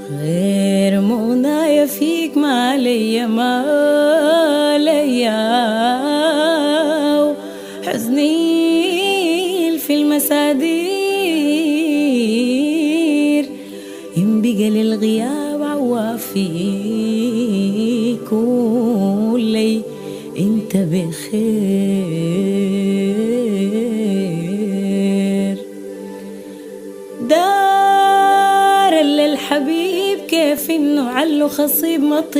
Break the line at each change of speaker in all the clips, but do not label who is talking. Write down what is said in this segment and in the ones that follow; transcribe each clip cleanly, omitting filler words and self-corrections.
غير منايا فيك ما ليا حزني في المسادير إن بقى للغياب عوافيك ولي انت بخير. دار للحبيب كيف انه علو خصيب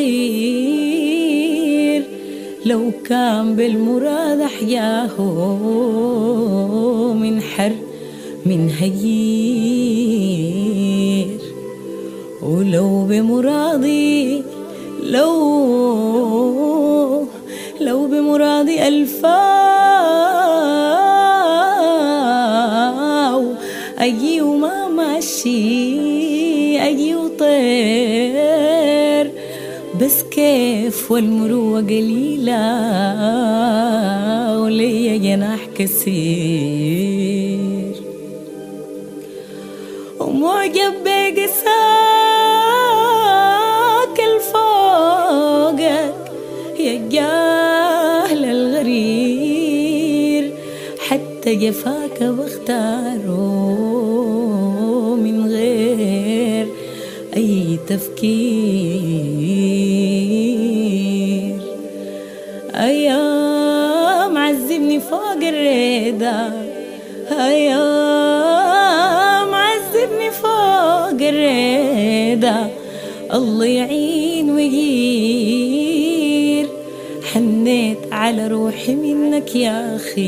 مطير، لو كان بالمراد احياه من حر من هيير، ولو بمراضي لو بمراضي ألفاو أجي وما ماشي أجي وطير، بس كيف والمروة قليلة وليا جناح كثير، ومعجب بقساك الفوقك يا جاهل الغرير، حتى جفاك بختاره من غير أي تفكير. أيام عذبني فوق الريدة، أيام عذبني فوق الريدة، الله يعين ويغير، حنيت على روحي منك يا أخي،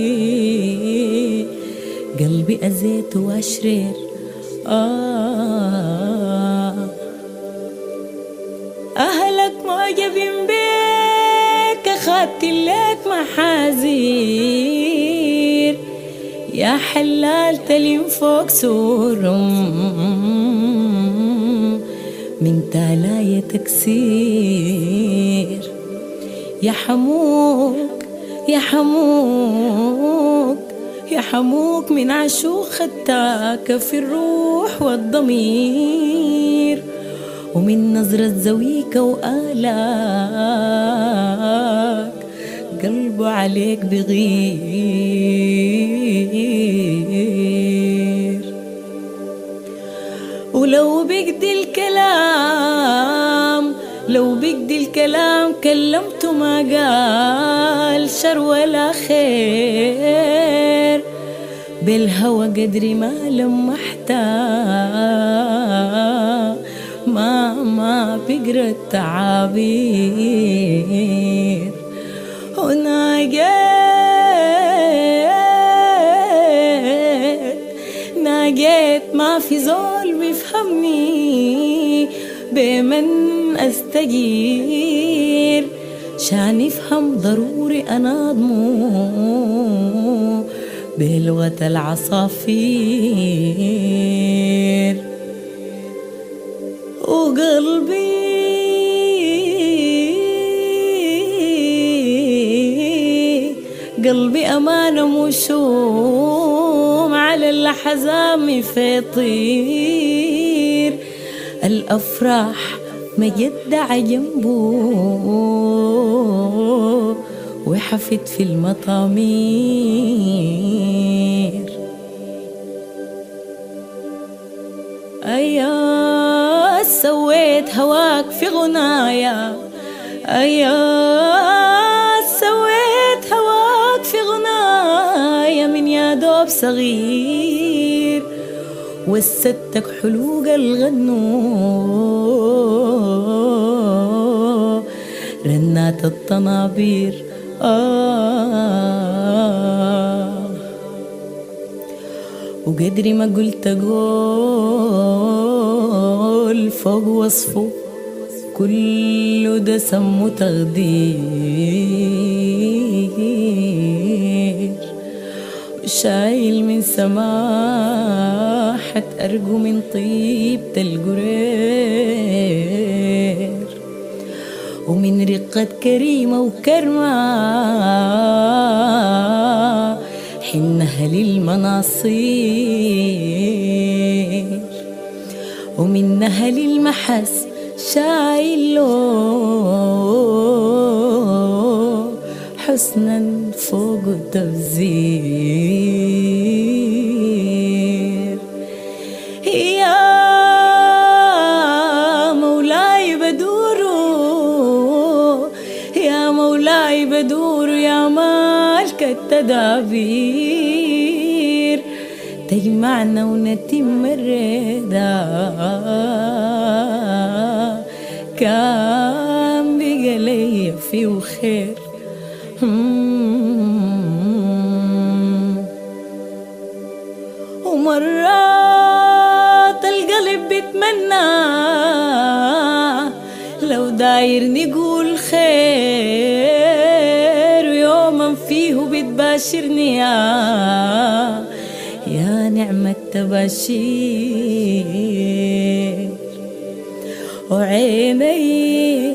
قلبي أذيت وأشرر أهلك معجبين بيك أخدت لك محاذير، يا حلال تلين فوق سورهم من تالاية تكسير، يا حموك يا حموك يا حموك من عشوق خدتاك في الروح والضمير، ومن نظرة زويك وآلاك قلبه عليك بغير. ولو بقدي الكلام كلمته ما قال شر ولا خير، بالهوى قدري ما لمحتا ما بقرا التعابير، وناجيت ما في زول بيفهمني بمن استجير، شان يفهم ضروري اناضمه بلغة العصافير، قلبي أمانة مشوم على اللحظام فيطير، الأفراح مجدع جنبه وحفت في المطامير. أيا سويت هواك في غنايا، أيا سويت هواك في غنايا من يا دوب صغير، وستك حلوق الغنو رنات الطنابير. وقدري ما قلت أقول فوق وصفه كله دسم وتغدير، وشايل من سماحة أرجو من طيبة القرير، ومن رقة كريمة وكرمة حنها للمناصير، ومنها للمحس شايله حسنا فوق التفزير. يا مولاي بدورو يا مولاي بدورو يا مالك التدابير، تجمعنا ونتم الرضا كان بقى لي فيه خير. ومرات القلب بيتمنى لو داير نقول خير، ويوما فيه بتباشرني يا نعمة تباشير. وعيني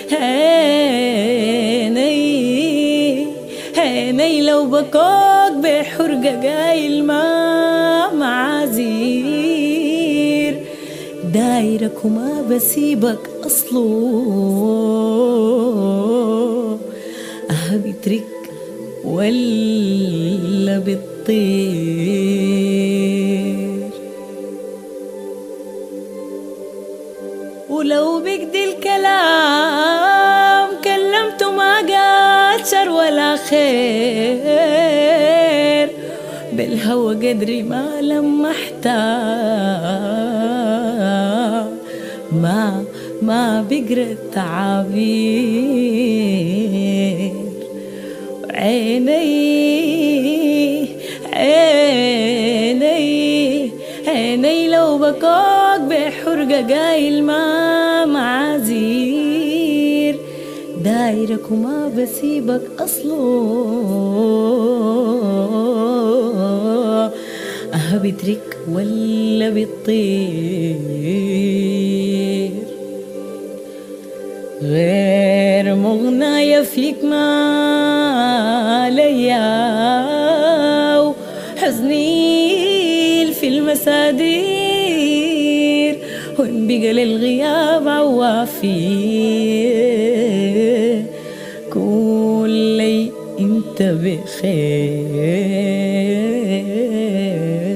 عيني لو بكوك بحرقة قايل ما معازير، دايرك وما بسيبك أصله بترك ولا بتطير. ولو بقدي الكلام كلمته ما قال شر ولا خير، بالهوى قدري ما لمحتها ما بقرا التعابير. عيني لو بكوك بحرقة قايل ما معازير، دايرك وما بسيبك أصله بترك ولا بتطير. غير مغناية فيك ما ليا وحزني في المسادير، وإن بقى للغياب عوافي كل لي انت بخير.